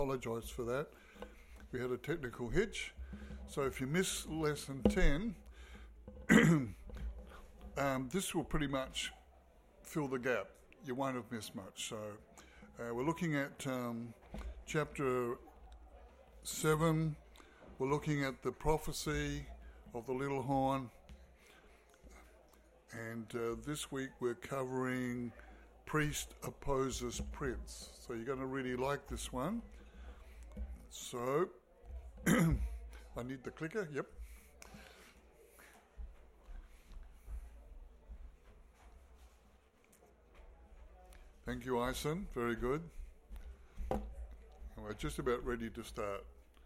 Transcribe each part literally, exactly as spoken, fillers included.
Apologise for that. We had a technical hitch. So if you miss lesson ten, um, this will pretty much fill the gap. You won't have missed much. So uh, we're looking at um, chapter seven. We're looking at the prophecy of the little horn. And uh, this week we're covering priest opposes prince. So you're going to really like this one. So, I need the clicker, yep. Thank you, Ison, very good. And we're just about ready to start.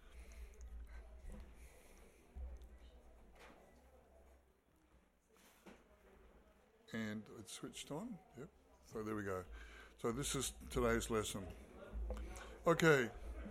And it's switched on, yep. So there we go. So this is today's lesson. Okay.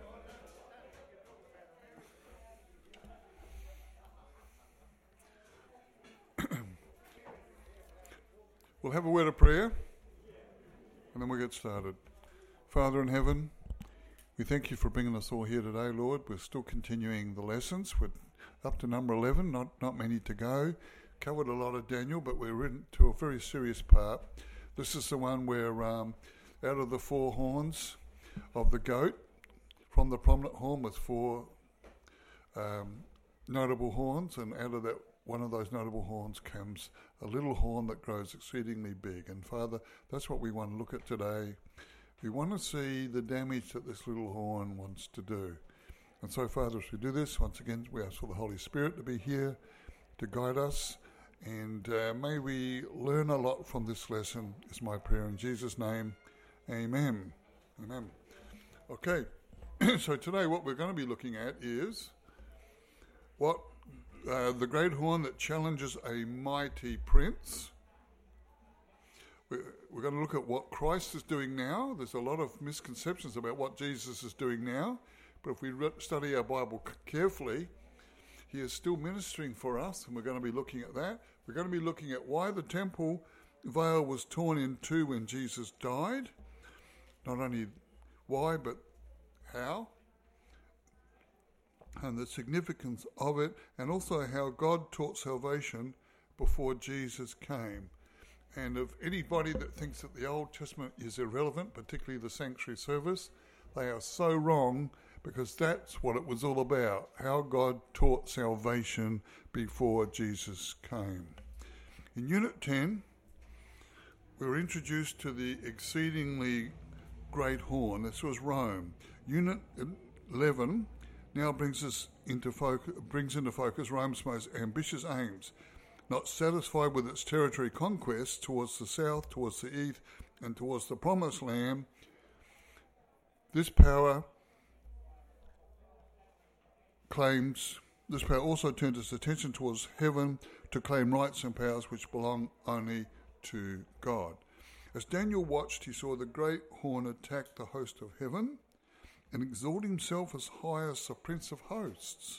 We'll have a word of prayer, and then we'll get started. Father in heaven, we thank you for bringing us all here today, Lord. We're still continuing the lessons. We're up to number eleven, not, not many to go. Covered a lot of Daniel, but we're into a very serious part. This is the one where um, out of the four horns of the goat, from the prominent horn with four um, notable horns, and out of that one of those notable horns comes a little horn that grows exceedingly big. And Father, that's what we want to look at today. We want to see the damage that this little horn wants to do. And so, Father, as we do this, once again, we ask for the Holy Spirit to be here to guide us. And uh, may we learn a lot from this lesson, is my prayer in Jesus' name. Amen. Amen. Okay, so today what we're going to be looking at is what uh, the great horn that challenges a mighty prince. We're, we're going to look at what Christ is doing now. There's a lot of misconceptions about what Jesus is doing now, but if we re- study our Bible c- carefully, he is still ministering for us, and we're going to be looking at that. We're going to be looking at why the temple veil was torn in two when Jesus died. Not only why, but how, and the significance of it, and also how God taught salvation before Jesus came. And if anybody that thinks that the Old Testament is irrelevant, particularly the sanctuary service, they are so wrong, because that's what it was all about, how God taught salvation before Jesus came. In Unit ten, we were introduced to the exceedingly great horn. This was Rome. Unit eleven now brings us into focus, brings into focus Rome's most ambitious aims. Not satisfied with its territory conquests towards the south, towards the east, and towards the promised land, this power claims this power also turns its attention towards heaven to claim rights and powers which belong only to God. As Daniel watched, he saw the great horn attack the host of heaven and exalt himself as high as the Prince of Hosts.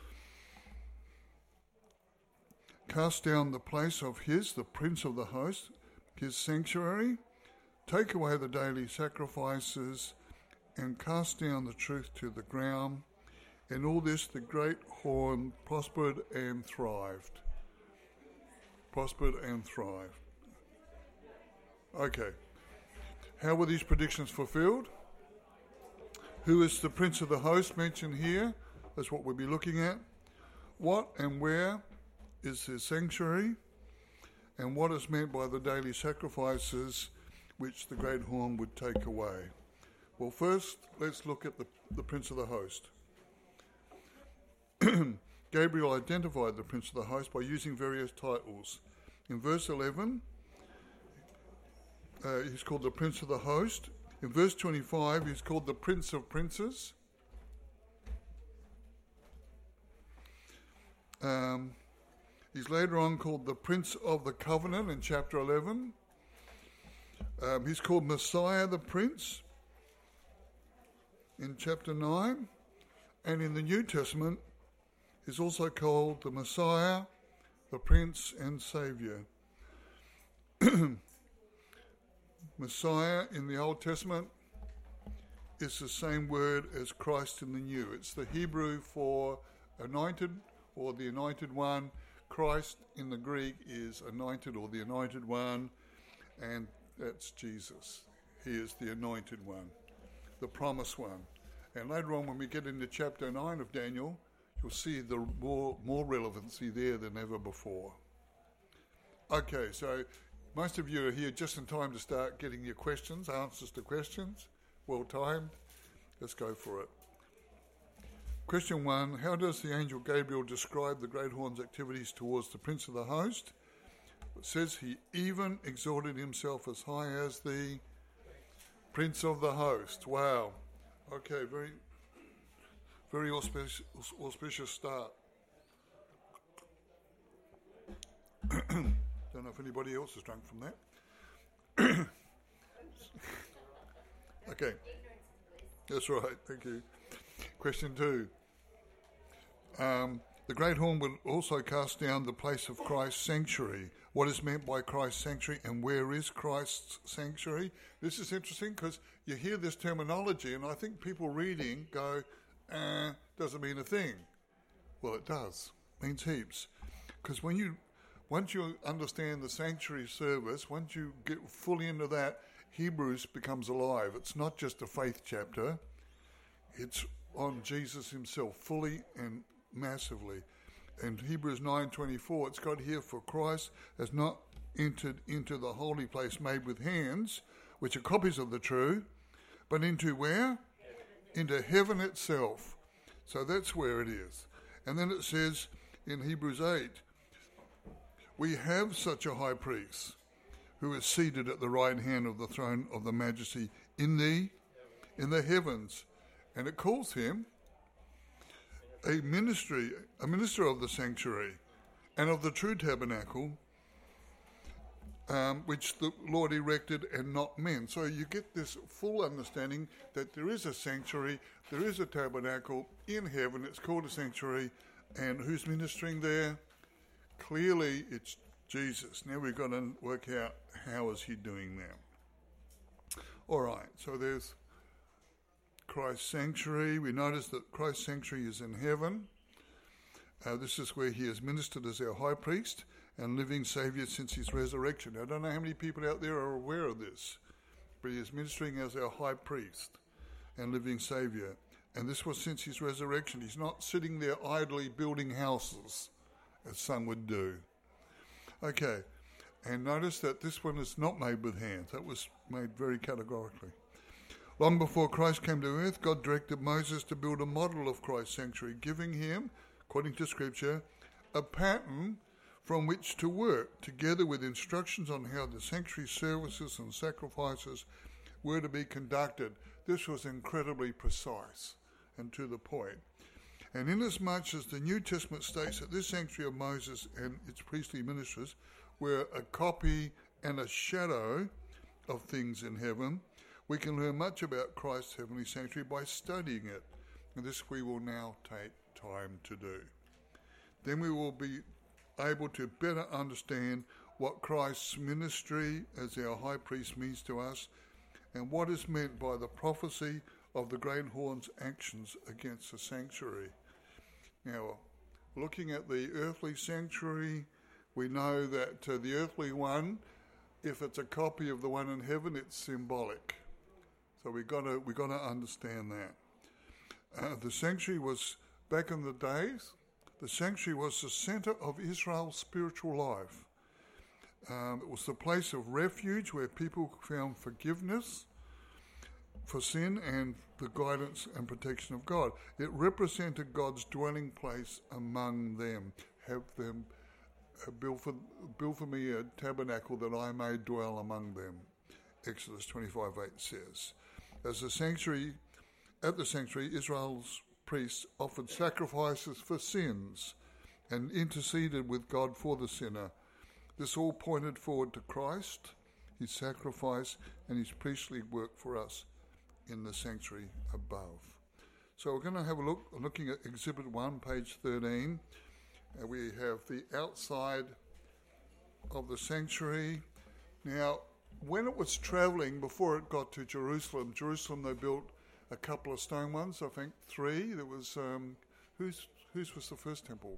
Cast down the place of his, the Prince of the Host, his sanctuary, take away the daily sacrifices, and cast down the truth to the ground. In all this, the great horn prospered and thrived. Prospered and thrived. Okay. How were these predictions fulfilled? Who is the Prince of the Host mentioned here? That's what we'll be looking at. What and where is his sanctuary? And what is meant by the daily sacrifices which the great horn would take away? Well, first, let's look at the, the Prince of the Host. Gabriel identified the Prince of the Host by using various titles. In verse eleven, uh, he's called the Prince of the Host. In verse twenty-five, he's called the Prince of Princes. Um, he's later on called the Prince of the Covenant in chapter eleven. Um, he's called Messiah the Prince in chapter nine. And in the New Testament, he's also called the Messiah, the Prince and Saviour. Messiah in the Old Testament is the same word as Christ in the New. It's the Hebrew for anointed or the anointed one. Christ in the Greek is anointed or the anointed one, and that's Jesus. He is the anointed one, the promised one. And later on when we get into chapter nine of Daniel, you'll see the more, more relevancy there than ever before. Okay, so most of you are here just in time to start getting your questions, answers to questions. Well timed. Let's go for it. Question one, how does the angel Gabriel describe the great horn's activities towards the prince of the host? It says he even exalted himself as high as the prince of the host. Wow. Okay, very, very auspicious, auspicious start. Don't know if anybody else has drunk from that. Okay. That's right, thank you. Question two. Um, the great horn will also cast down the place of Christ's sanctuary. What is meant by Christ's sanctuary and where is Christ's sanctuary? This is interesting because you hear this terminology and I think people reading go, uh, doesn't mean a thing. Well, it does. It means heaps. Because when you, once you understand the sanctuary service, once you get fully into that, Hebrews becomes alive. It's not just a faith chapter. It's on Jesus himself, fully and massively. And Hebrews nine twenty-four, it's got here, for Christ has not entered into the holy place made with hands, which are copies of the true, but into where? Into heaven itself. So that's where it is. And then it says in Hebrews eight, we have such a high priest who is seated at the right hand of the throne of the majesty in the, in the heavens. And it calls him a ministry, a minister of the sanctuary and of the true tabernacle, um, which the Lord erected and not men. So you get this full understanding that there is a sanctuary, there is a tabernacle in heaven, it's called a sanctuary, and who's ministering there? Clearly it's Jesus. Now we've got to work out how is he doing now. All right, so there's Christ's sanctuary. We notice that Christ's sanctuary is in heaven. Uh, this is where he has ministered as our high priest and living Saviour since his resurrection. Now, I don't know how many people out there are aware of this, but he is ministering as our high priest and living Saviour. And this was since his resurrection. He's not sitting there idly building houses, as some would do. Okay, and notice that this one is not made with hands. That was made very categorically. Long before Christ came to earth, God directed Moses to build a model of Christ's sanctuary, giving him, according to Scripture, a pattern from which to work, together with instructions on how the sanctuary services and sacrifices were to be conducted. This was incredibly precise and to the point. And inasmuch as the New Testament states that this sanctuary of Moses and its priestly ministers were a copy and a shadow of things in heaven, we can learn much about Christ's heavenly sanctuary by studying it. And this we will now take time to do. Then we will be able to better understand what Christ's ministry as our high priest means to us and what is meant by the prophecy of the great horn's actions against the sanctuary. Now, looking at the earthly sanctuary, we know that uh, the earthly one, if it's a copy of the one in heaven, it's symbolic. So we got to we got to understand that. Uh, the sanctuary was, back in the days, the sanctuary was the centre of Israel's spiritual life. Um, it was the place of refuge where people found forgiveness for sin and the guidance and protection of God. It represented God's dwelling place among them. Have them uh, build for build for me a tabernacle that I may dwell among them. Exodus twenty-five eight says. As the sanctuary, at the sanctuary, Israel's priests offered sacrifices for sins and interceded with God for the sinner. This all pointed forward to Christ, his sacrifice, and his priestly work for us in the sanctuary above. So we're going to have a look, looking at Exhibit one, page thirteen. And we have the outside of the sanctuary. Now, when it was travelling, before it got to Jerusalem, Jerusalem they built a couple of stone ones, I think three. There was, um, whose, whose was the first temple?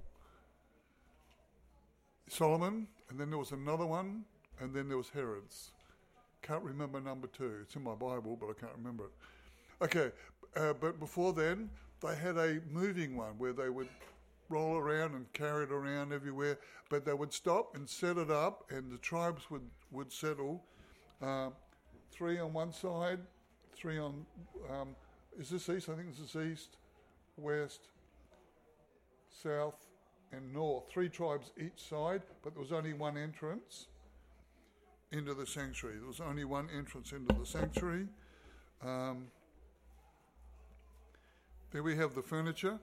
Solomon, and then there was another one, and then there was Herod's. Can't remember number two. It's in my Bible, but I can't remember it. Okay, uh, but before then, they had a moving one where they would roll around and carry it around everywhere, but they would stop and set it up, and the tribes would, would settle. Uh, three on one side, three on, um, is this east? I think this is east, west, south, and north. Three tribes each side, but there was only one entrance into the sanctuary. There was only one entrance into the sanctuary. Um, there we have the furniture,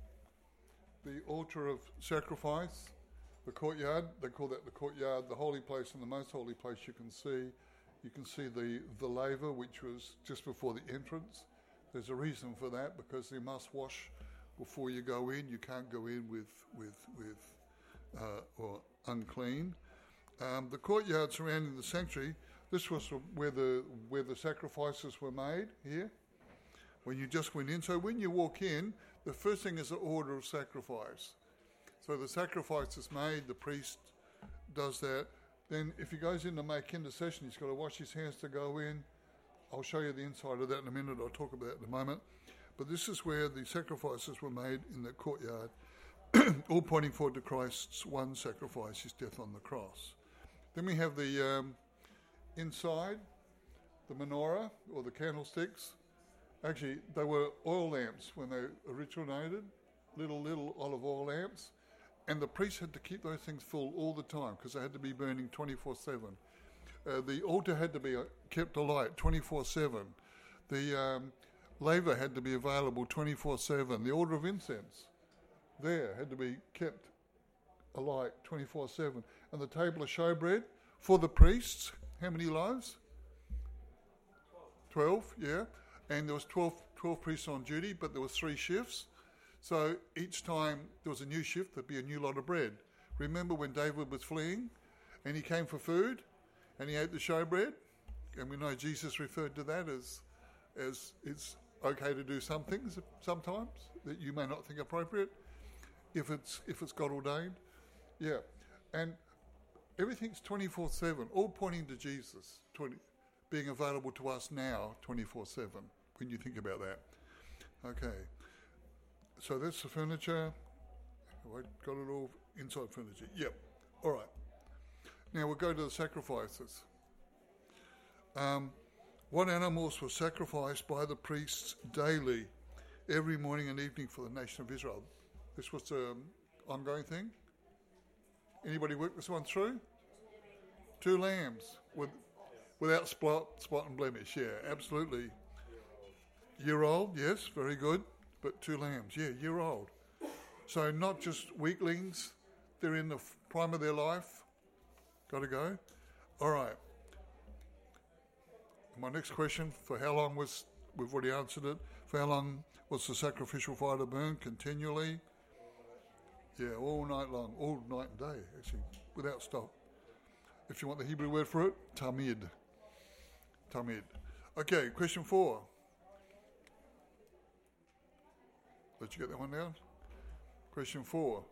the altar of sacrifice, the courtyard. They call that the courtyard, the holy place, and the most holy place. You can see, you can see the the laver, which was just before the entrance. There's a reason for that, because you must wash before you go in. You can't go in with with with uh, or unclean. Um, the courtyard surrounding the sanctuary. This was where the where the sacrifices were made. Here, when you just went in. So when you walk in, the first thing is the order of sacrifice. So the sacrifice is made. The priest does that. Then, if he goes in to make intercession, he's got to wash his hands to go in. I'll show you the inside of that in a minute. I'll talk about that in a moment. But this is where the sacrifices were made, in the courtyard, all pointing forward to Christ's one sacrifice, his death on the cross. Then we have the um, inside, the menorah, or the candlesticks. Actually, they were oil lamps when they originated, little, little olive oil lamps. And the priests had to keep those things full all the time, because they had to be burning twenty-four seven. Uh, the altar had to be kept alight twenty-four seven. The um, laver had to be available twenty-four seven. The order of incense there had to be kept alight twenty-four seven. And the table of showbread for the priests, how many loaves? twelve, yeah. And there was twelve, twelve priests on duty, but there was three shifts. So each time there was a new shift, there'd be a new lot of bread. Remember when David was fleeing and he came for food and he ate the showbread? And we know Jesus referred to that as, as it's okay to do some things sometimes that you may not think appropriate if it's if it's God ordained. Yeah. And everything's twenty-four seven, all pointing to Jesus, twenty, being available to us now twenty-four seven, when you think about that. Okay. So that's the furniture. Have I got it all? Inside furniture. Yep. All right. Now we'll go to the sacrifices. Um, what animals were sacrificed by the priests daily, every morning and evening for the nation of Israel? This was an ongoing thing. Anybody work this one through? Two lambs with, without spot, spot and blemish. Yeah, absolutely. Year old, yes, very good. But two lambs, yeah, year old. So not just weaklings, they're in the prime of their life. Got to go? All right. My next question, for how long was, we've already answered it, for how long was the sacrificial fire to burn? Continually? Yeah, all night long, all night and day, actually, without stop. If you want the Hebrew word for it, tamid. Tamid. Okay, question four. Did you get that one down? Question four.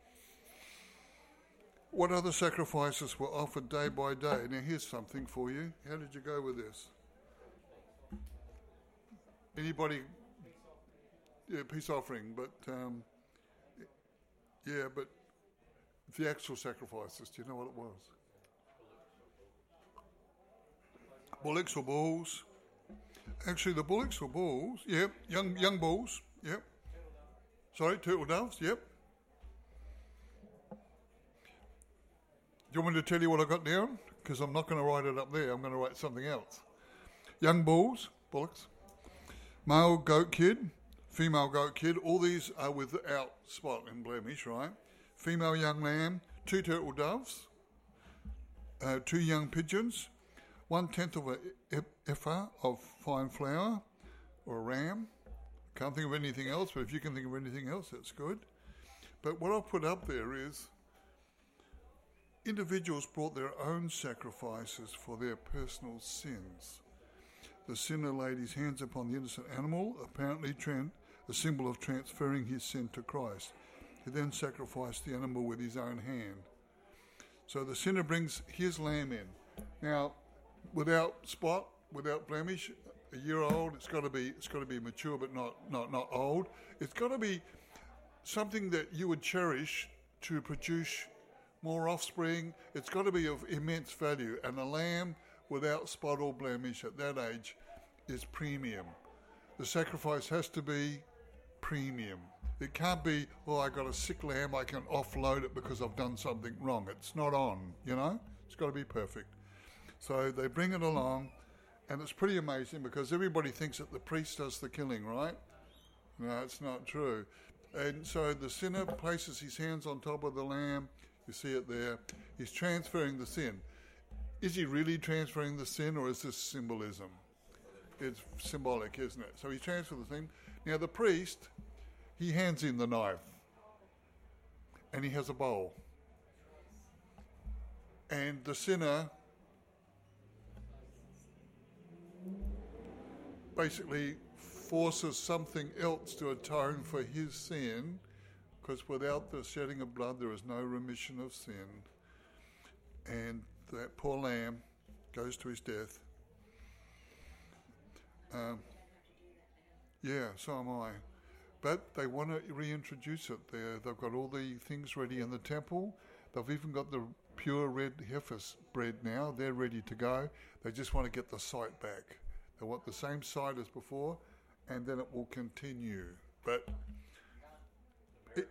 What other sacrifices were offered day by day? Now here's something for you. How did you go with this? Anybody? Yeah, peace offering, but um, yeah, but the actual sacrifices, do you know what it was? Bullocks or bulls? Actually, the bullocks or bulls, yep, young young bulls, yep. Sorry, turtle doves, yep. Do you want me to tell you what I got down? Because I'm not going to write it up there, I'm going to write something else. Young bulls, bullocks, male goat kid, female goat kid, all these are without spot and blemish, right? Female young lamb, two turtle doves, uh, two young pigeons, one-tenth of an ephah of fine flour, or a ram. Can't think of anything else, but if you can think of anything else, that's good. But what I've put up there is individuals brought their own sacrifices for their personal sins. the sinner laid his hands upon the innocent animal, apparently tran- a symbol of transferring his sin to Christ. He then sacrificed the animal with his own hand. So the sinner brings his lamb in. Now, without spot, without blemish, a year old, it's got to be it's got to be mature, but not not not old. It's got to be something that you would cherish to produce more offspring. It's got to be of immense value, and a lamb without spot or blemish at that age is premium. The sacrifice has to be premium. It can't be, oh, I got a sick lamb, I can offload it because I've done something wrong. It's not on, you know? It's got to be perfect. So they bring it along, and it's pretty amazing because everybody thinks that the priest does the killing, right? No, it's not true. And so the sinner places his hands on top of the lamb. You see it there. He's transferring the sin. Is he really transferring the sin, or is this symbolism? It's symbolic, isn't it? So he transfers the thing. Now the priest, he hands in the knife, and he has a bowl. And the sinner basically forces something else to atone for his sin, because without the shedding of blood there is no remission of sin. And that poor lamb goes to his death. Um, yeah, so am I. But they want to reintroduce it there. They've got all the things ready in the temple. They've even got the pure red heifer bread now. They're ready to go. They just want to get the site back. They want the same site as before, and then it will continue. But, it,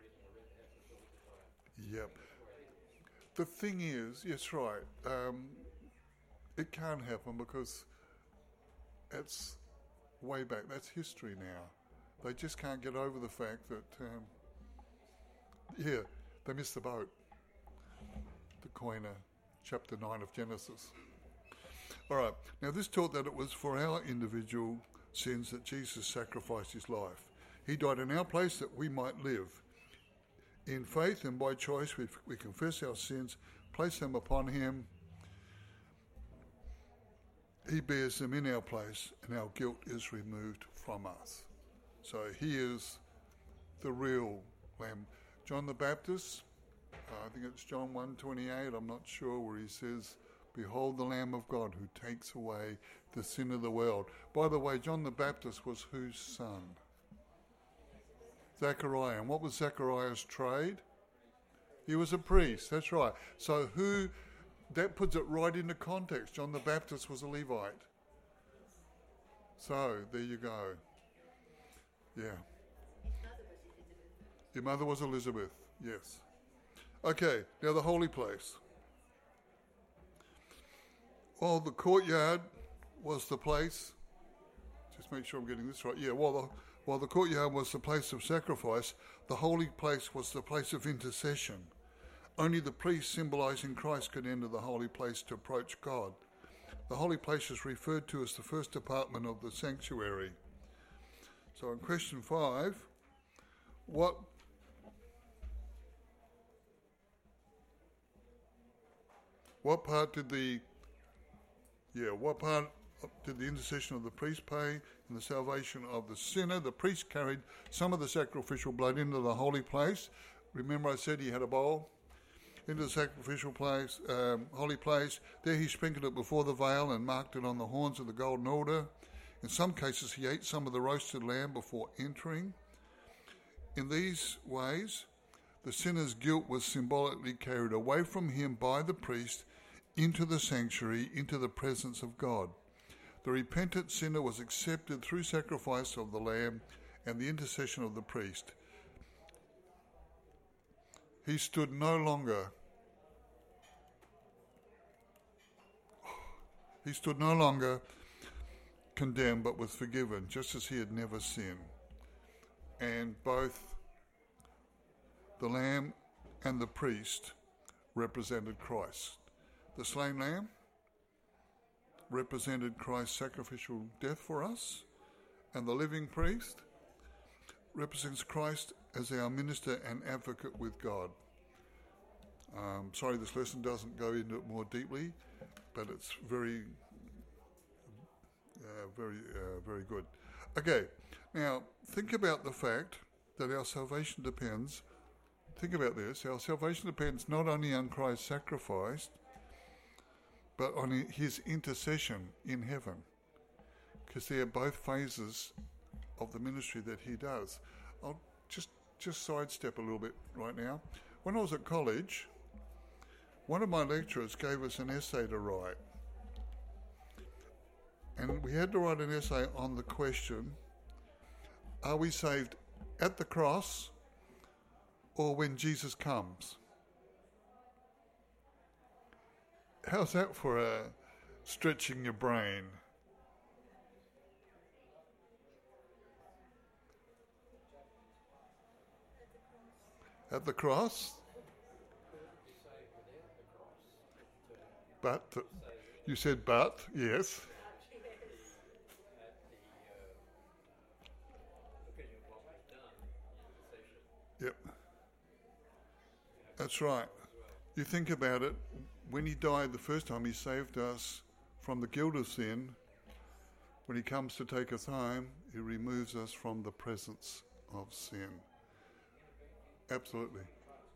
yep. The thing is, yes, right, um, it can't happen because it's way back. That's history now. They just can't get over the fact that, um, yeah, they missed the boat. The Koine, chapter nine of Genesis. All right, now this taught that it was for our individual sins that Jesus sacrificed his life. He died in our place that we might live. In faith and by choice, we, we confess our sins, place them upon him. He bears them in our place, and our guilt is removed from us. So he is the real Lamb. John the Baptist, uh, I think it's John one twenty-eight, I'm not sure, where he says, "Behold the Lamb of God who takes away the sin of the world." By the way, John the Baptist was whose son? Zechariah. And what was Zechariah's trade? He was a priest, that's right. So who, that puts it right into context. John the Baptist was a Levite. So, there you go. Yeah. Your mother was Elizabeth, yes. Okay, now the holy place. Well, the courtyard was the place, just make sure I'm getting this right. Yeah, while the, while the courtyard was the place of sacrifice, the holy place was the place of intercession. Only the priest symbolizing Christ could enter the holy place to approach God. The holy place is referred to as the first department of the sanctuary. So in question five, what what part did the yeah what part did the intercession of the priest play in the salvation of the sinner? The priest carried some of the sacrificial blood into the holy place. Remember, I said he had a bowl into the sacrificial place, um, holy place. There he sprinkled it before the veil and marked it on the horns of the golden altar. In some cases, he ate some of the roasted lamb before entering. In these ways, the sinner's guilt was symbolically carried away from him by the priest into the sanctuary, into the presence of God. The repentant sinner was accepted through sacrifice of the lamb and the intercession of the priest. He stood no longer he stood no longer condemned, but was forgiven, just as he had never sinned. And both the lamb and the priest represented Christ. The slain lamb represented Christ's sacrificial death for us, and the living priest represents Christ as our minister and advocate with God. Um, sorry, this lesson doesn't go into it more deeply, but it's very Uh, very, uh, very good. Okay, now think about the fact that our salvation depends, think about this, our salvation depends not only on Christ's sacrifice, but on his intercession in heaven, because they are both phases of the ministry that he does. I'll just, just sidestep a little bit right now. When I was at college, one of my lecturers gave us an essay to write. And we had to write an essay on the question, are we saved at the cross or when Jesus comes? How's that for uh, stretching your brain? At the cross? But, you said but, yes. Yep. That's right. You think about it, when he died the first time, he saved us from the guilt of sin. When he comes to take us home, he removes us from the presence of sin. Absolutely.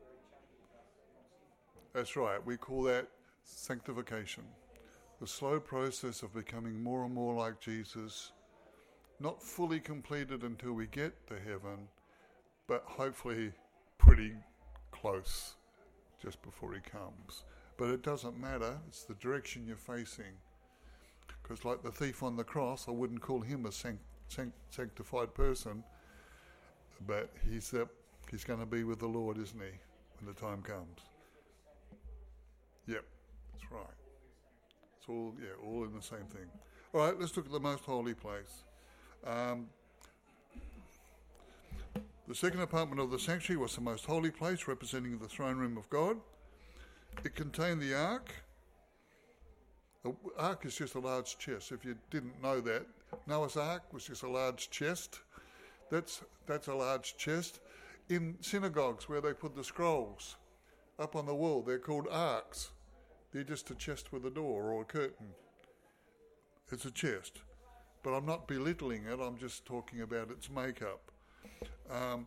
That's right. We call that sanctification. The slow process of becoming more and more like Jesus, not fully completed until we get to heaven, but hopefully pretty close just before he comes. But it doesn't matter, it's the direction you're facing. Because like the thief on the cross, I wouldn't call him a sanct- sanct- sanctified person, but he's uh, he's going to be with the Lord, isn't he, when the time comes? Yep, that's right. It's all, yeah, all in the same thing. All right, let's look at the most holy place. Um, The second apartment of the sanctuary was the most holy place, representing the throne room of God. It contained the ark. The ark is just a large chest. If you didn't know that, Noah's ark was just a large chest. That's that's a large chest. In synagogues where they put the scrolls up on the wall, they're called arks. They're just a chest with a door or a curtain. It's a chest. But I'm not belittling it, I'm just talking about its makeup. Um,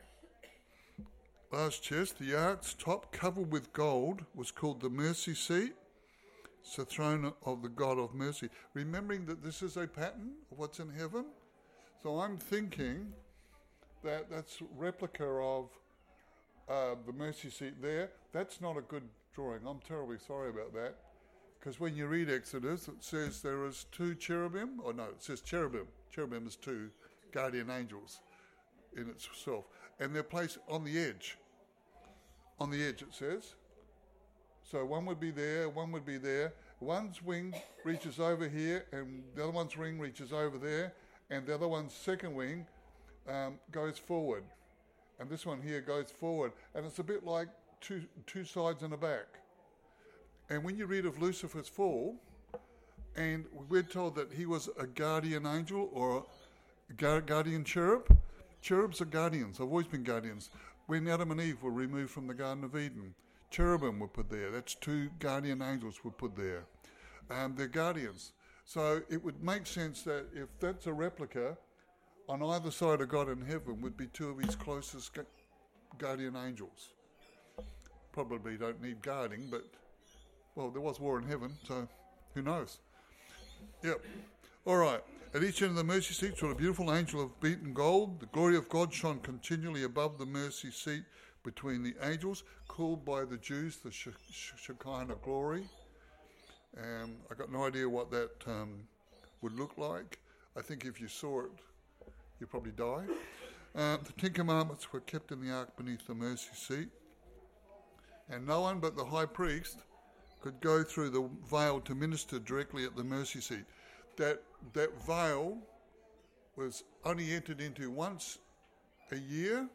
large chest, the ark's top, covered with gold, was called the mercy seat. It's the throne of the God of mercy. Remembering that this is a pattern of what's in heaven. So I'm thinking that that's a replica of uh, the mercy seat there. That's not a good drawing. I'm terribly sorry about that. Because when you read Exodus, it says there is two cherubim. Or no, it says cherubim. Cherubim is two guardian angels in itself, and they're placed on the edge. On the edge, it says. So one would be there, one would be there. One's wing reaches over here, and the other one's wing reaches over there, and the other one's second wing um, goes forward, and this one here goes forward, and it's a bit like two two sides and a back. And when you read of Lucifer's fall, and we're told that he was a guardian angel or a guardian cherub. Cherubs are guardians. They've always been guardians. When Adam and Eve were removed from the Garden of Eden, cherubim were put there. That's two guardian angels were put there. Um, they're guardians. So it would make sense that if that's a replica, on either side of God in heaven would be two of his closest gu- guardian angels. Probably don't need guarding, but, well, there was war in heaven, so who knows? Yep. All right. At each end of the mercy seat stood a beautiful angel of beaten gold. The glory of God shone continually above the mercy seat between the angels, called by the Jews the Sh- Sh- Shekinah glory. Um, I got no idea what that um, would look like. I think if you saw it, you'd probably die. Uh, the Ten Commandments were kept in the ark beneath the mercy seat, and no one but the high priest could go through the veil to minister directly at the mercy seat. That that veil was only entered into once a year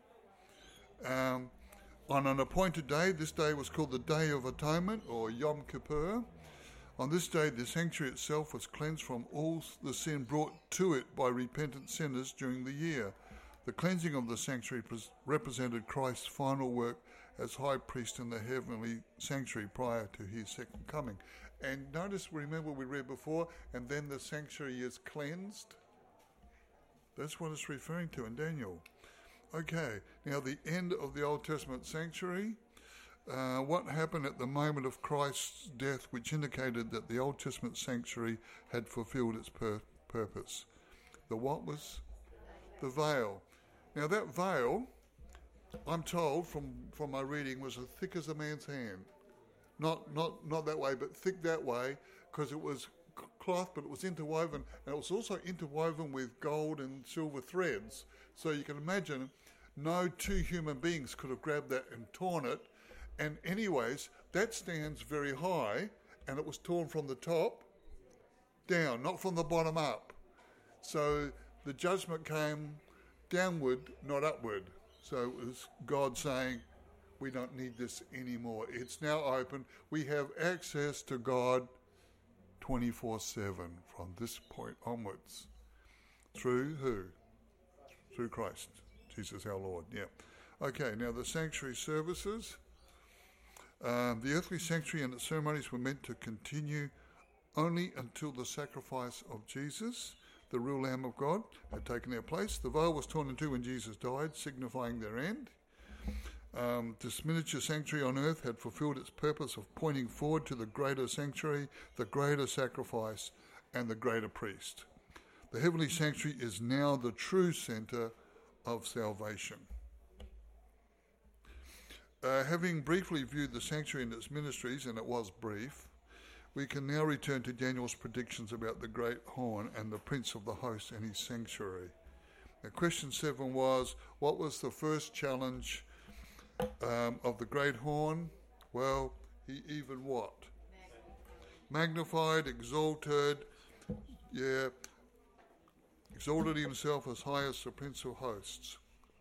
um, on an appointed day. This day was called the Day of Atonement, or Yom Kippur. On this day, the sanctuary itself was cleansed from all the sin brought to it by repentant sinners during the year. The cleansing of the sanctuary pres- represented Christ's final work as high priest in the heavenly sanctuary prior to his second coming. And notice, remember we read before, and then the sanctuary is cleansed. That's what it's referring to in Daniel. Okay, now the end of the Old Testament sanctuary. Uh, what happened at the moment of Christ's death, which indicated that the Old Testament sanctuary had fulfilled its pur- purpose? The what was? The veil. Now that veil, I'm told from, from my reading, was as thick as a man's hand. Not not not that way, but thick that way, because it was cloth, but it was interwoven, and it was also interwoven with gold and silver threads. So you can imagine no two human beings could have grabbed that and torn it. And anyways, that stands very high, and it was torn from the top down, not from the bottom up. So the judgment came downward, not upward. So it was God saying, we don't need this anymore. It's now open. We have access to God twenty-four seven from this point onwards. Through who? Through Christ, Jesus our Lord. Yeah. Okay, now the sanctuary services. Um, the earthly sanctuary and its ceremonies were meant to continue only until the sacrifice of Jesus, the real Lamb of God, had taken their place. The veil was torn in two when Jesus died, signifying their end. Um, this miniature sanctuary on earth had fulfilled its purpose of pointing forward to the greater sanctuary, the greater sacrifice, and the greater priest. The heavenly sanctuary is now the true centre of salvation. Uh, having briefly viewed the sanctuary and its ministries, and it was brief, we can now return to Daniel's predictions about the great horn and the prince of the host and his sanctuary. Now, question seven was, what was the first challenge um, of the great horn? Well, he even what? Magnified, exalted, yeah, exalted himself as high as the prince of hosts.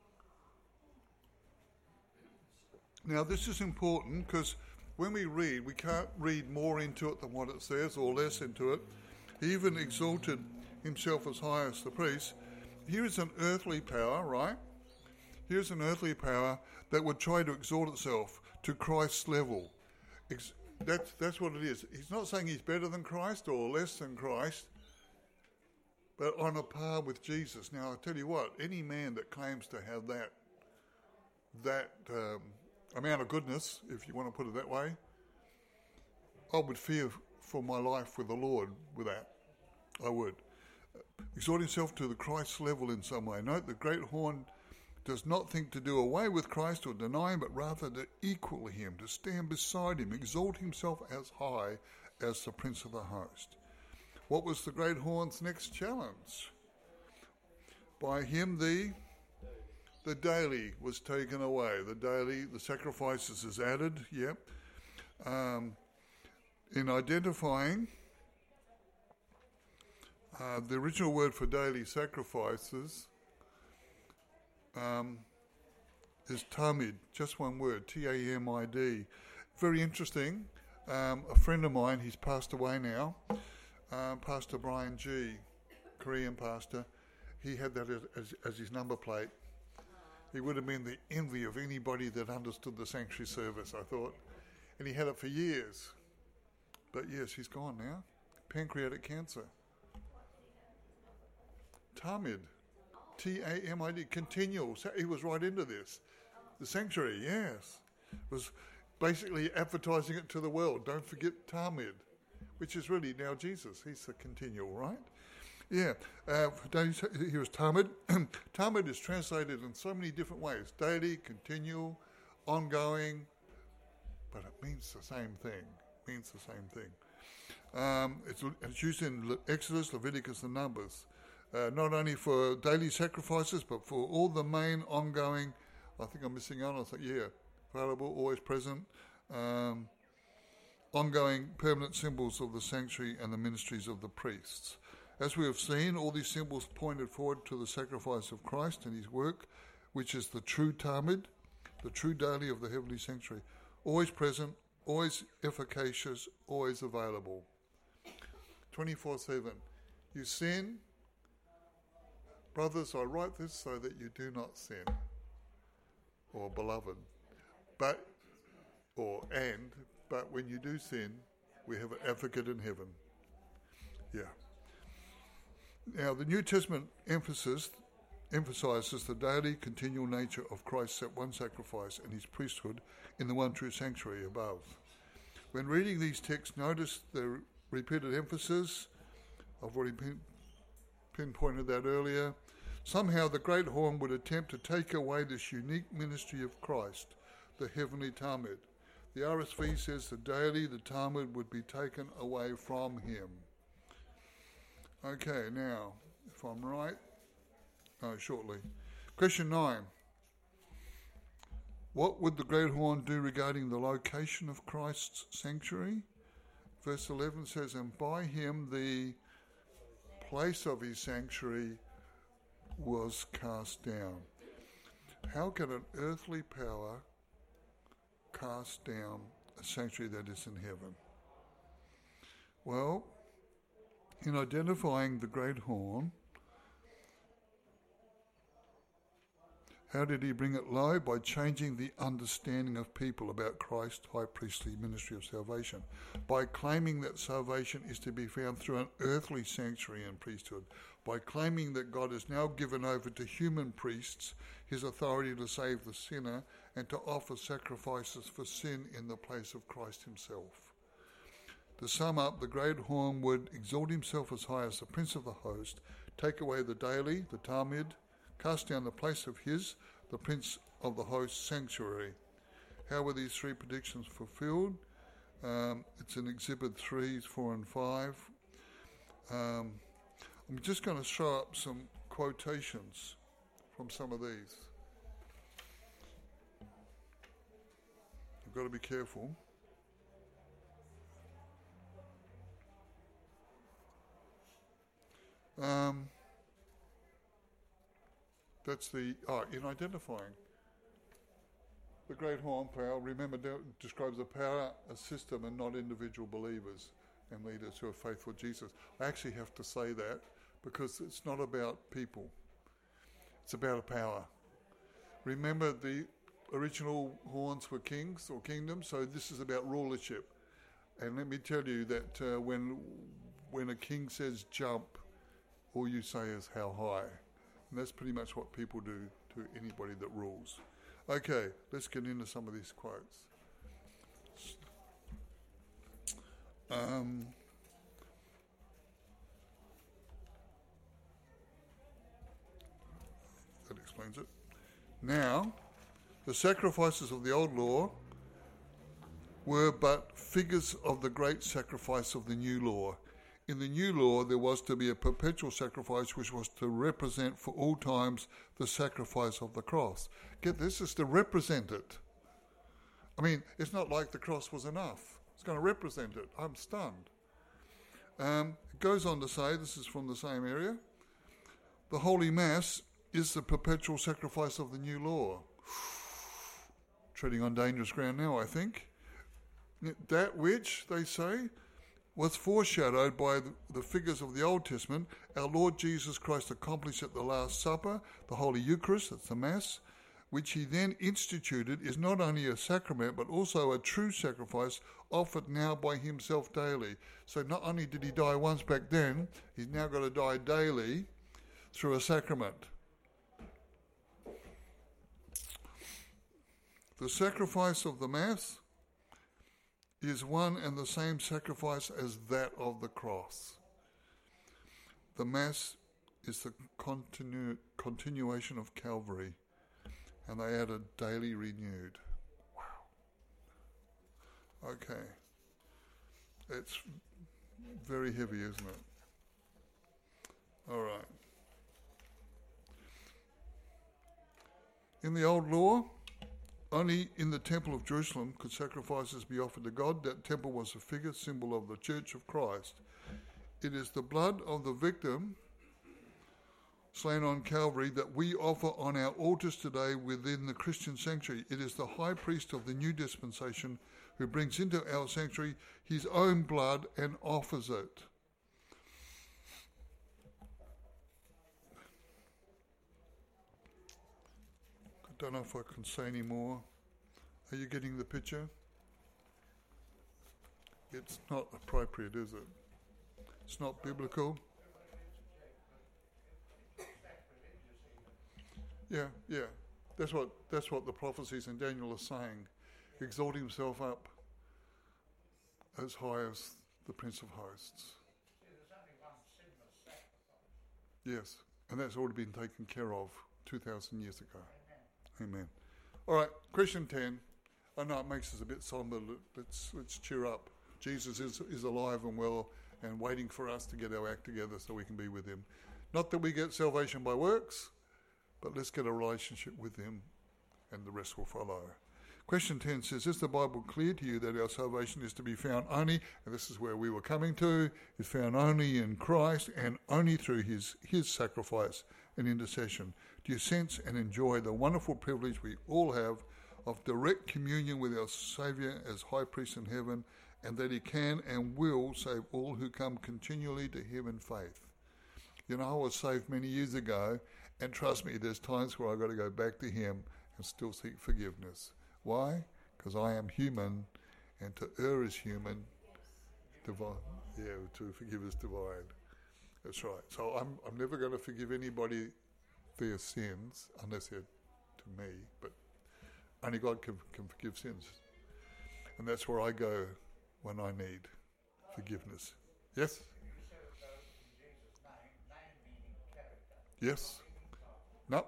Now, this is important because when we read, we can't read more into it than what it says or less into it. He even exalted himself as high as the priest. Here is an earthly power, right? Here's an earthly power that would try to exalt itself to Christ's level. Ex- that's, that's what it is. He's not saying he's better than Christ or less than Christ, but on a par with Jesus. Now, I'll tell you what, any man that claims to have that, that um, amount of goodness, if you want to put it that way, I would fear for my life with the Lord with that. I would. Exalt himself to the Christ level in some way. Note the great horn does not think to do away with Christ or deny him, but rather to equal him, to stand beside him, exalt himself as high as the Prince of the Host. What was the great horn's next challenge? By him the the daily was taken away. The daily, the sacrifices is added, yep. Um, in identifying uh, the original word for daily sacrifices um, is tamid, just one word, T A M I D. Very interesting. Um, a friend of mine, he's passed away now, uh, Pastor Brian G., Korean pastor, he had that as, as, as his number plate. He would have been the envy of anybody that understood the sanctuary service, I thought. And he had it for years. But yes, he's gone now. Pancreatic cancer. Tamid. T A M I D. Continual. He was right into this. The sanctuary, yes. Was basically advertising it to the world. Don't forget Tamid. Which is really now Jesus. He's the continual, right? Yeah, uh, he was Tamid. Tamid is translated in so many different ways. Daily, continual, ongoing, but it means the same thing. It means the same thing. Um, it's, it's used in Le- Exodus, Leviticus, and Numbers. Uh, not only for daily sacrifices, but for all the main ongoing, I think I'm missing out, I think, yeah, available, always present, um, ongoing permanent symbols of the sanctuary and the ministries of the priests. As we have seen, all these symbols pointed forward to the sacrifice of Christ and his work, which is the true Tamid, the true daily of the heavenly sanctuary. Always present, always efficacious, always available. twenty-four seven. You sin, brothers, I write this so that you do not sin. Or beloved. But, or and, but when you do sin, We have an advocate in heaven. Yeah. Now, the New Testament emphasis emphasizes the daily, continual nature of Christ's one sacrifice and his priesthood in the one true sanctuary above. When reading these texts, notice the repeated emphasis. I've already pin- pinpointed that earlier. Somehow the great horn would attempt to take away this unique ministry of Christ, the heavenly Talmud. The R S V says the daily, the Talmud would be taken away from him. Okay, now, if I'm right, no, shortly. Question nine. What would the great horn do regarding the location of Christ's sanctuary? Verse eleven says, and by him the place of his sanctuary was cast down. How can an earthly power cast down a sanctuary that is in heaven? Well, in identifying the great horn, how did he bring it low? By changing the understanding of people about Christ's high priestly ministry of salvation. By claiming that salvation is to be found through an earthly sanctuary and priesthood. By claiming that God has now given over to human priests his authority to save the sinner and to offer sacrifices for sin in the place of Christ himself. To sum up, the great horn would exalt himself as high as the prince of the host, take away the daily, the Talmud, cast down the place of his, the prince of the host, sanctuary. How were these three predictions fulfilled? Um, it's in Exhibit three, four and five. Um, I'm just going to show up some quotations from some of these. You've got to be careful. Um, that's the, oh, in identifying the great horn power, remember that describes a power, a system, and not individual believers and leaders who are faithful to Jesus. I actually have to say that because it's not about people. It's about a power. Remember, the original horns were kings or kingdoms, so this is about rulership. And let me tell you that uh, when when a king says jump, all you say is how high. And that's pretty much what people do to anybody that rules. Okay, let's get into some of these quotes. Um, that explains it. Now, the sacrifices of the old law were but figures of the great sacrifice of the new law. In the new law, there was to be a perpetual sacrifice which was to represent for all times the sacrifice of the cross. Get this, it's to represent it. I mean, it's not like the cross was enough. It's going to represent it. I'm stunned. Um, it goes on to say, this is from the same area, the Holy Mass is the perpetual sacrifice of the new law. Treading on dangerous ground now, I think. That which, they say, was foreshadowed by the, the figures of the Old Testament, our Lord Jesus Christ accomplished at the Last Supper, the Holy Eucharist, that's the Mass, which he then instituted, is not only a sacrament but also a true sacrifice offered now by himself daily. So not only did he die once back then, he's now got to die daily through a sacrament. The sacrifice of the Mass is one and the same sacrifice as that of the cross. The Mass is the continu- continuation of Calvary, and they added daily renewed. Wow. Okay. It's very heavy, isn't it? All right. In the old law, only in the temple of Jerusalem could sacrifices be offered to God. That temple was a figure, symbol of the Church of Christ. It is the blood of the victim slain on Calvary that we offer on our altars today within the Christian sanctuary. It is the high priest of the new dispensation who brings into our sanctuary his own blood and offers it. I don't know if I can say any more. Are you getting the picture? it's not appropriate, is it? It's not biblical. Yeah, yeah. That's what that's what the prophecies in Daniel are saying. Exalt himself up as high as the Prince of Hosts. Yes, and that's already been taken care of two thousand years ago. Amen. Amen. All right, question ten. I know it makes us a bit somber. Let's let's cheer up. Jesus is is alive and well and waiting for us to get our act together so we can be with him. Not that we get salvation by works, but let's get a relationship with him and the rest will follow. Question ten says, is the Bible clear to you that our salvation is to be found only, and this is where we were coming to, is found only in Christ and only through his, his sacrifice and intercession? Do you sense and enjoy the wonderful privilege we all have of direct communion with our Saviour as High Priest in heaven, and that he can and will save all who come continually to him in faith? You know, I was saved many years ago, and trust me, there's times where I've got to go back to him and still seek forgiveness. Why? Because I am human, and to err is human. Divine, yeah, to forgive is divine. That's right. So I'm I'm never going to forgive anybody their sins unless they're to me, but only God can, can forgive sins. And that's where I go when I need forgiveness. Yes? Yes? No.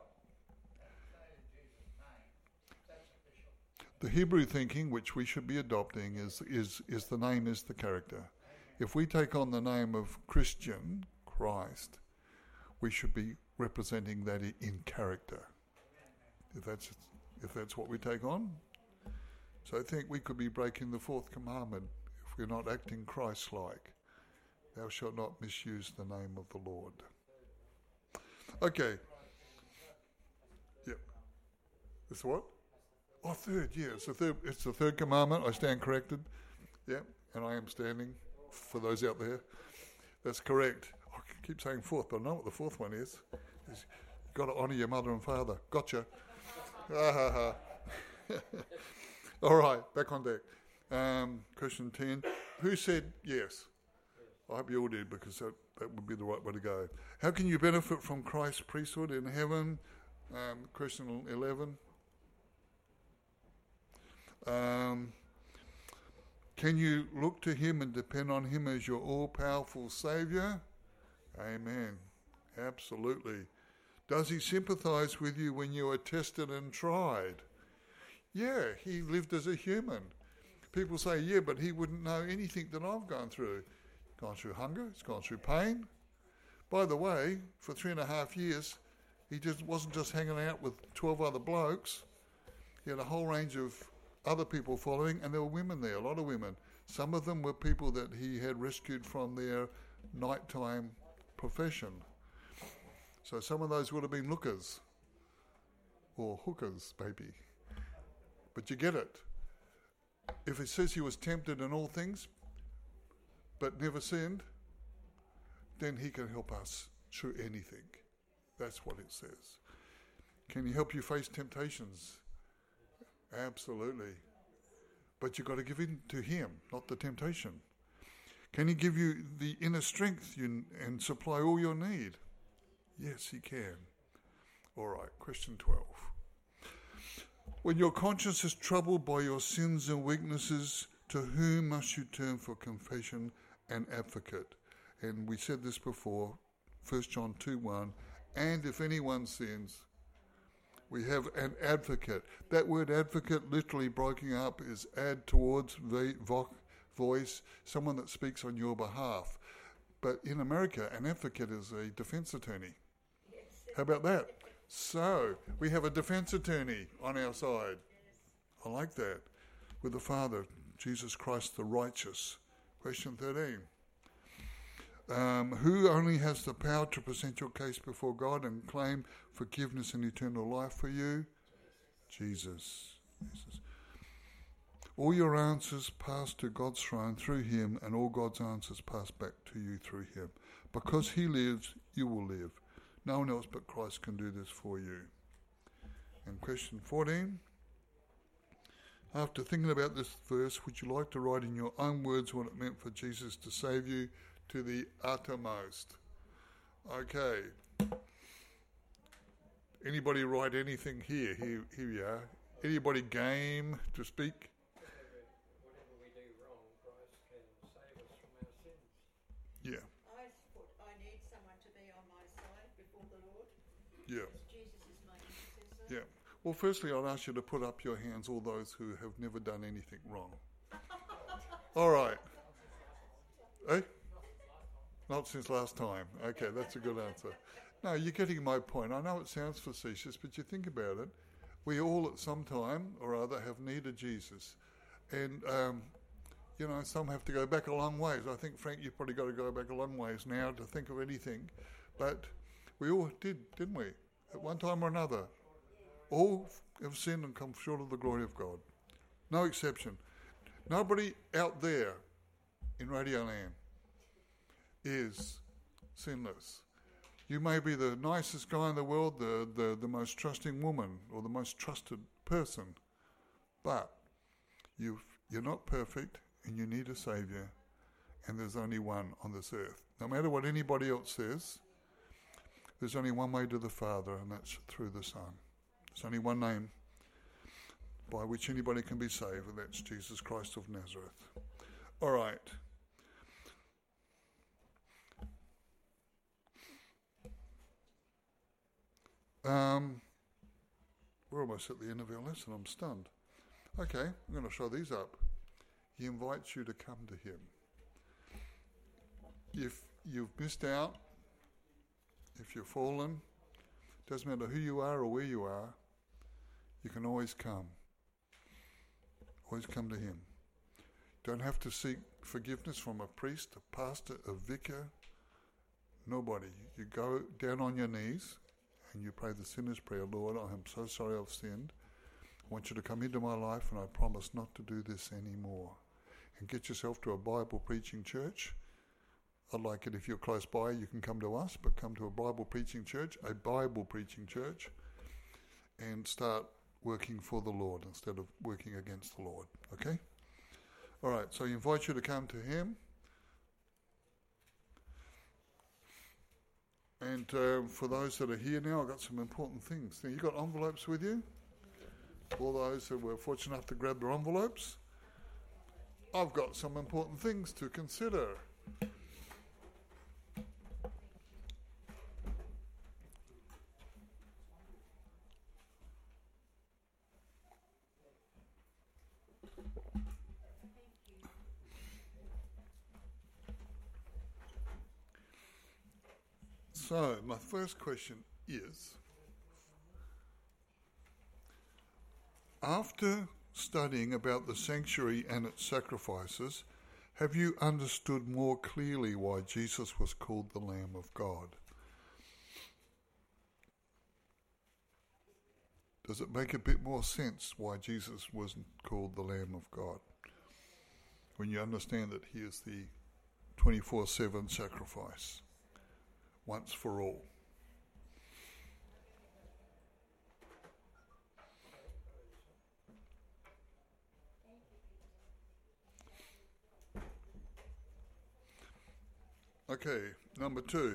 The Hebrew thinking, which we should be adopting, is, is, is the name is the character. If we take on the name of Christian, Christ, we should be representing that in character. If that's if that's what we take on. So I think we could be breaking the fourth commandment if we're not acting Christ-like. Thou shalt not misuse the name of the Lord. Okay. Yep. It's what? Oh, third, yeah. It's the third, it's the third commandment. I stand corrected. Yeah, and I am standing for those out there. That's correct. I keep saying fourth, but I know what the fourth one is. Is you've got to honour your mother and father. Gotcha. All right, back on deck. Um, question ten. Who said yes? I hope you all did, because that, that would be the right way to go. How can you benefit from Christ's priesthood in heaven? Um, question eleven. Um, can you look to him and depend on him as your all-powerful Saviour? Amen. Absolutely. Does he sympathise with you when you are tested and tried? Yeah, he lived as a human. People say, yeah, but he wouldn't know anything that I've gone through. He's gone through hunger, he's gone through pain. By the way, for three and a half years, he just wasn't just hanging out with twelve other blokes. He had a whole range of other people following, and there were women there, a lot of women. Some of them were people that he had rescued from their nighttime profession. So some of those would have been lookers, or hookers, maybe. But you get it. If it says he was tempted in all things, but never sinned, then he can help us through anything. That's what it says. Can he help you face temptations? Absolutely. But you've got to give in to him, not the temptation. Can he give you the inner strength you, and supply all your need? Yes, he can. All right, question twelve. When your conscience is troubled by your sins and weaknesses, to whom must you turn for confession and advocate? And we said this before, First John two one, and if anyone sins, we have an advocate. That word advocate, literally broken up, is add towards the vo- voice, someone that speaks on your behalf. But in America, an advocate is a defense attorney. Yes. How about that? So, we have a defense attorney on our side. Yes. I like that. With the Father, Jesus Christ the righteous. Question thirteen. Um, who only has the power to present your case before God and claim forgiveness and eternal life for you? Jesus. Jesus. All your answers pass to God's throne through him, and all God's answers pass back to you through him. Because he lives, you will live. No one else but Christ can do this for you. And question fourteen. After thinking about this verse, would you like to write in your own words what it meant for Jesus to save you to the uttermost? Okay. Anybody write anything here? Here, here we are. Anybody game to speak? Whatever we do wrong, Christ can save us from our sins. Yeah. I put, I need someone to be on my side before the Lord. Yeah. As Jesus is my intercessor. Yeah. Well, firstly, I'd ask you to put up your hands, all those who have never done anything wrong. All right. Eh? Not since last time. Okay, that's a good answer. No, you're getting my point. I know it sounds facetious, but you think about it. We all at some time or other have needed Jesus. And, um, you know, some have to go back a long ways. I think, Frank, you've probably got to go back a long ways now to think of anything. But we all did, didn't we? At one time or another. All have sinned and come short of the glory of God. No exception. Nobody out there in Radio Land is sinless. You may be the nicest guy in the world, the, the, the most trusting woman or the most trusted person, but you've, you're not perfect and you need a Saviour, and there's only one on this earth. No matter what anybody else says, there's only one way to the Father, and that's through the Son. There's only one name by which anybody can be saved, and that's Jesus Christ of Nazareth. All right. Um, we're almost at the end of our lesson. I'm stunned. Okay, I'm going to show these up. He invites you to come to him. If you've missed out, if you've fallen, doesn't matter who you are or where you are, you can always come. Always come to him. Don't have to seek forgiveness from a priest, a pastor, a vicar, nobody. You go down on your knees and you pray the sinner's prayer. Lord, I am so sorry I've sinned. I want you to come into my life, and I promise not to do this anymore. And get yourself to a Bible preaching church. I'd like it if you're close by, you can come to us, but come to a Bible preaching church, a Bible preaching church, and start working for the Lord instead of working against the Lord. Okay? All right, so he invites you to come to him. And uh, for those that are here now, I've got some important things. Now, you got envelopes with you? All those who were fortunate enough to grab their envelopes. I've got some important things to consider. So, my first question is, after studying about the sanctuary and its sacrifices, have you understood more clearly why Jesus was called the Lamb of God? Does it make a bit more sense why Jesus wasn't called the Lamb of God? When you understand that he is the twenty-four seven sacrifice, once for all. Okay, number two.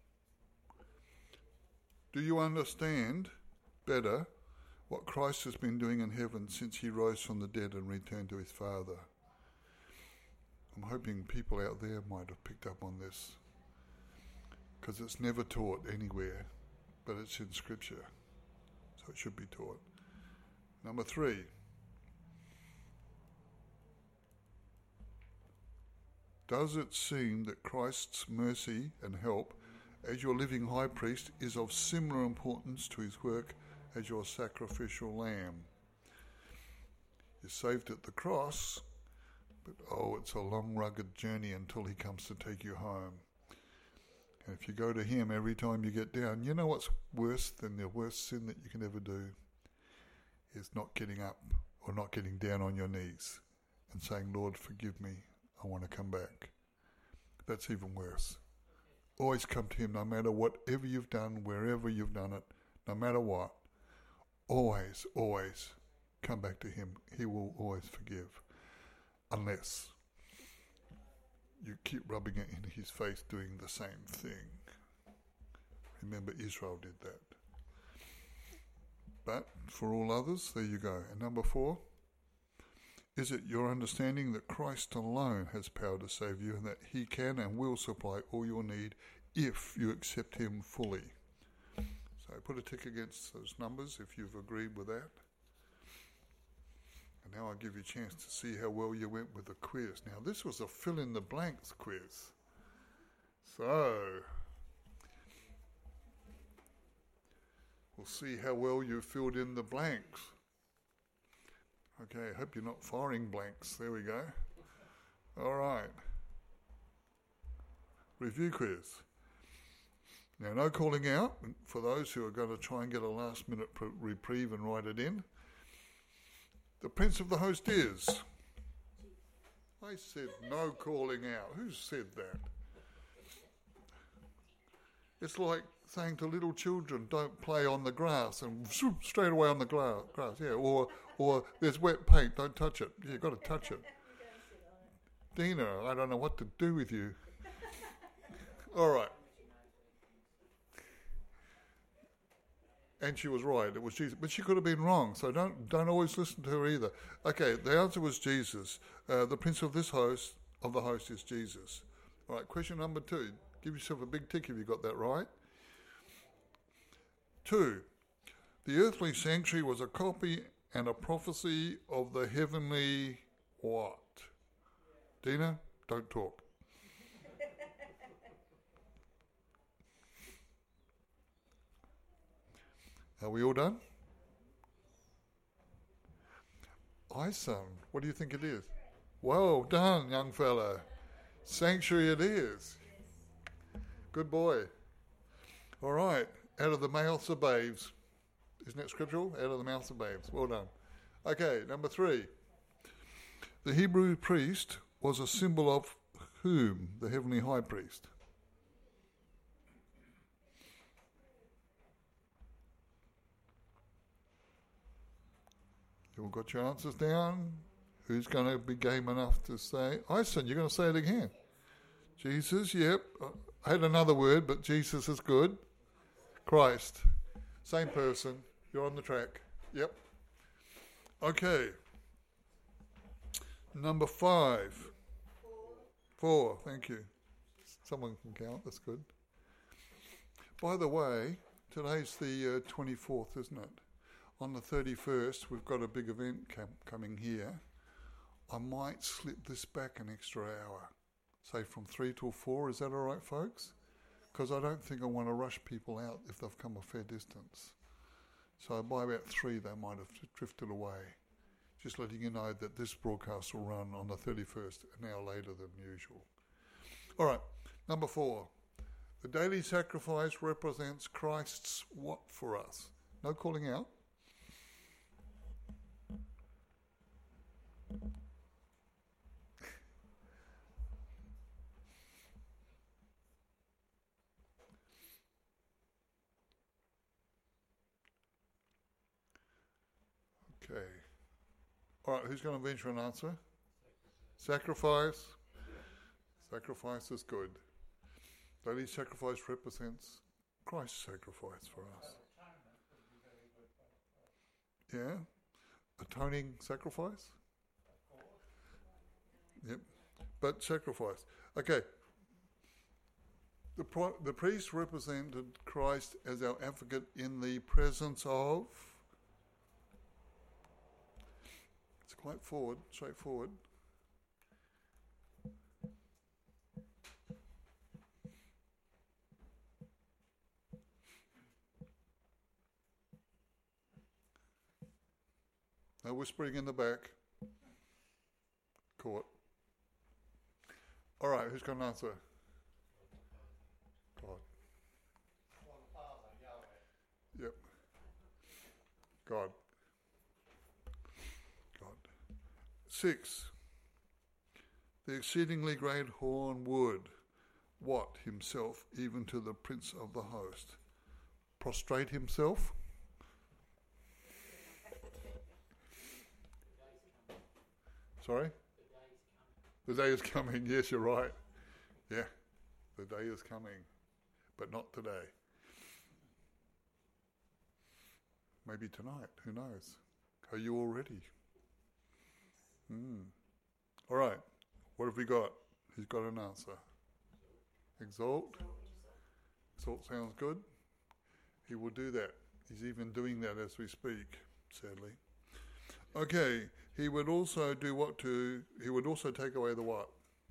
Do you understand better what Christ has been doing in heaven since he rose from the dead and returned to his Father? I'm hoping people out there might have picked up on this, because it's never taught anywhere, but it's in Scripture, so it should be taught. Number three. Does it seem that Christ's mercy and help as your living high priest is of similar importance to his work as your sacrificial lamb? You're saved at the cross, but oh, it's a long, rugged journey until he comes to take you home. And if you go to him every time you get down, you know what's worse than the worst sin that you can ever do? Is not getting up or not getting down on your knees and saying, Lord, forgive me, I want to come back. That's even worse. Always come to him, no matter whatever you've done, wherever you've done it, no matter what. Always, always come back to him. He will always forgive. Unless you keep rubbing it in his face doing the same thing. Remember, Israel did that. But for all others, there you go. And number four, is it your understanding that Christ alone has power to save you and that he can and will supply all your need if you accept him fully? So put a tick against those numbers if you've agreed with that. And now I'll give you a chance to see how well you went with the quiz. Now this was a fill-in-the-blanks quiz. So we'll see how well you filled in the blanks. Okay, I hope you're not firing blanks. There we go. All right. Review quiz. Now, no calling out for those who are going to try and get a last-minute reprieve and write it in. The Prince of the Host is. I said no calling out. Who said that? It's like saying to little children, don't play on the grass, and swoop, straight away on the gra- grass. Yeah, or or there's wet paint, don't touch it. You've got to touch it. Dina, I don't know what to do with you. All right. And she was right. It was Jesus, but she could have been wrong. So don't don't always listen to her either. Okay, the answer was Jesus. Uh, the Prince of this host of the host is Jesus. All right. Question number two. Give yourself a big tick if you got that right. Two. The earthly sanctuary was a copy and a prophecy of the heavenly what? Dina, don't talk. Are we all done? Ison, what do you think it is? Well done, young fella. Sanctuary it is. Good boy. All right. Out of the mouths of babes. Isn't that scriptural? Out of the mouths of babes. Well done. Okay, number three. The Hebrew priest was a symbol of whom? The heavenly high priest. You all got your answers down? Who's going to be game enough to say? Ison, you're going to say it again. Jesus, yep. I had another word, but Jesus is good. Christ. Same person. You're on the track. Yep. Okay. Number five. Four. Four. Thank you. Someone can count. That's good. By the way, today's the uh, twenty-fourth, isn't it? On the thirty-first, we've got a big event com- coming here. I might slip this back an extra hour. Say from three till four. Is that all right, folks? Because I don't think I want to rush people out if they've come a fair distance. So by about three, they might have drifted away. Just letting you know that this broadcast will run on the thirty-first, an hour later than usual. All right, number four. The daily sacrifice represents Christ's what for us? No calling out. Okay. All right, who's going to venture an answer? Sacrifice. Sacrifice is good. Daily sacrifice represents Christ's sacrifice for us. Yeah? Atoning sacrifice? Yep. But sacrifice. Okay. The, pro- the priest represented Christ as our advocate in the presence of... It's quite forward, straightforward. No whispering in the back. Caught. All right, who's got an answer? God. Yep. God. God. Six. The exceedingly great horn would, what himself, even to the prince of the host? Prostrate himself? Sorry? The day is coming. Yes, you're right. Yeah, the day is coming, but not today. Maybe tonight. Who knows? Are you all ready? Mm. All right. What have we got? Who's got an answer? Exalt. Exalt sounds good. He will do that. He's even doing that as we speak, sadly. Okay. He would also do what to, he would also take away the what?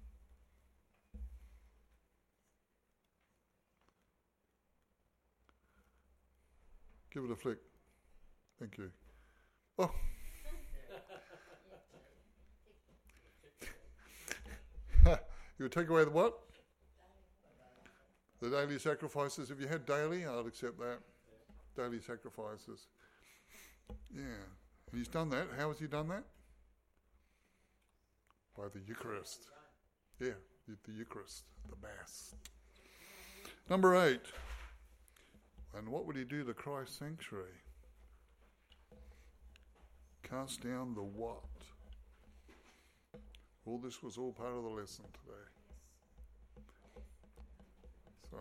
Give it a flick. Thank you. Oh. You would take away the what? The daily sacrifices. If you had daily, I'd accept that. Daily sacrifices. Yeah. And he's done that. How has he done that? By the Eucharist. Yeah, the Eucharist, the Mass. Number eight. And what would he do to Christ's sanctuary? Cast down the what? All this was all part of the lesson today. So,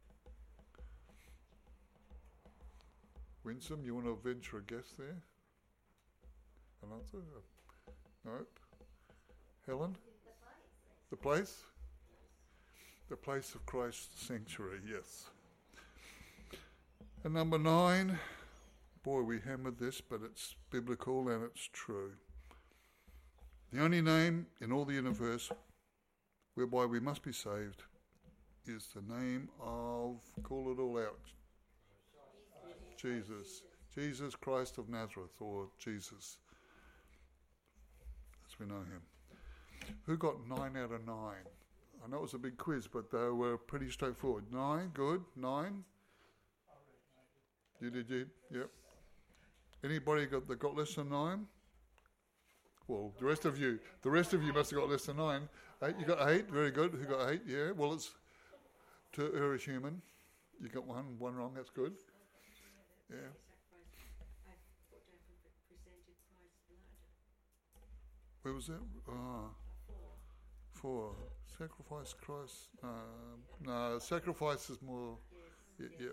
Winsome, you want to venture a guess there? An answer? Nope. Helen? The place? The place of Christ's sanctuary, yes. And number nine, boy, we hammered this, but it's biblical and it's true. The only name in all the universe whereby we must be saved is the name of, call it all out, Jesus. Jesus Christ of Nazareth, or Jesus, as we know him. Who got nine out of nine? I know it was a big quiz, but they were pretty straightforward. Nine, good, nine. You did, you? Yep. Anybody got that got less than nine? Well, the rest of you, the rest of you must have got less than nine. Eight, you got eight, very good. Who got eight? Yeah. Well, it's to err is human. You got one, one wrong. That's good. Yeah. Where was that? Ah, four. Sacrifice Christ. Uh, no, sacrifice is more. Yeah. Yep.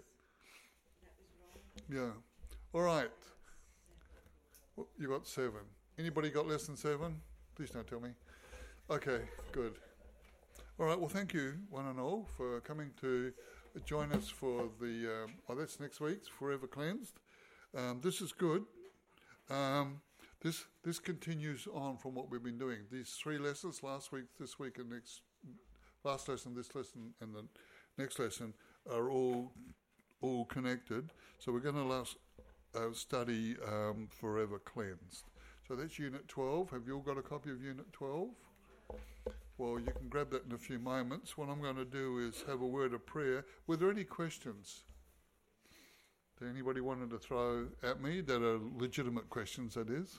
Yeah. All right. Well, you got seven. Anybody got less than seven? Please don't tell me. Okay, good. All right, well, thank you, one and all, for coming to join us for the, um, oh, that's next week's Forever Cleansed. Um, this is good. Um, this this continues on from what we've been doing. These three lessons, last week, this week, and next, last lesson, this lesson, and the next lesson, are all all connected. So we're going to last, uh, study um, Forever Cleansed. So that's Unit twelve. Have you all got a copy of Unit twelve? Well, you can grab that in a few moments. What I'm going to do is have a word of prayer. Were there any questions that anybody wanted to throw at me that are legitimate questions, that is?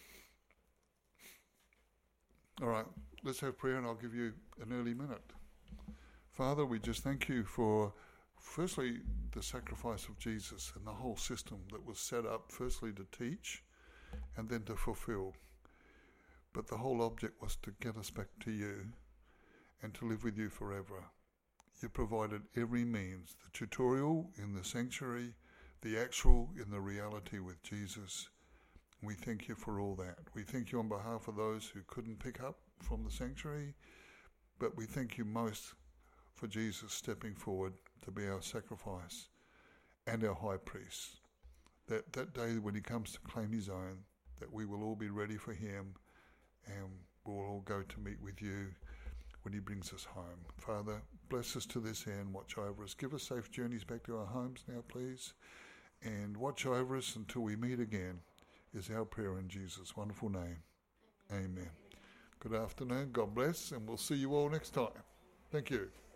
All right, let's have prayer and I'll give you an early minute. Father, we just thank you for, firstly, the sacrifice of Jesus and the whole system that was set up, firstly to teach and then to fulfill. But the whole object was to get us back to you and to live with you forever. You provided every means, the tutorial in the sanctuary, the actual in the reality with Jesus. We thank you for all that. We thank you on behalf of those who couldn't pick up from the sanctuary, but we thank you most for Jesus stepping forward to be our sacrifice and our high priest. That that day when he comes to claim his own, that we will all be ready for him and we'll all go to meet with you when he brings us home. Father, bless us to this end, watch over us. Give us safe journeys back to our homes now, please. And watch over us until we meet again is our prayer in Jesus' wonderful name. Amen. Good afternoon. God bless, and we'll see you all next time. Thank you.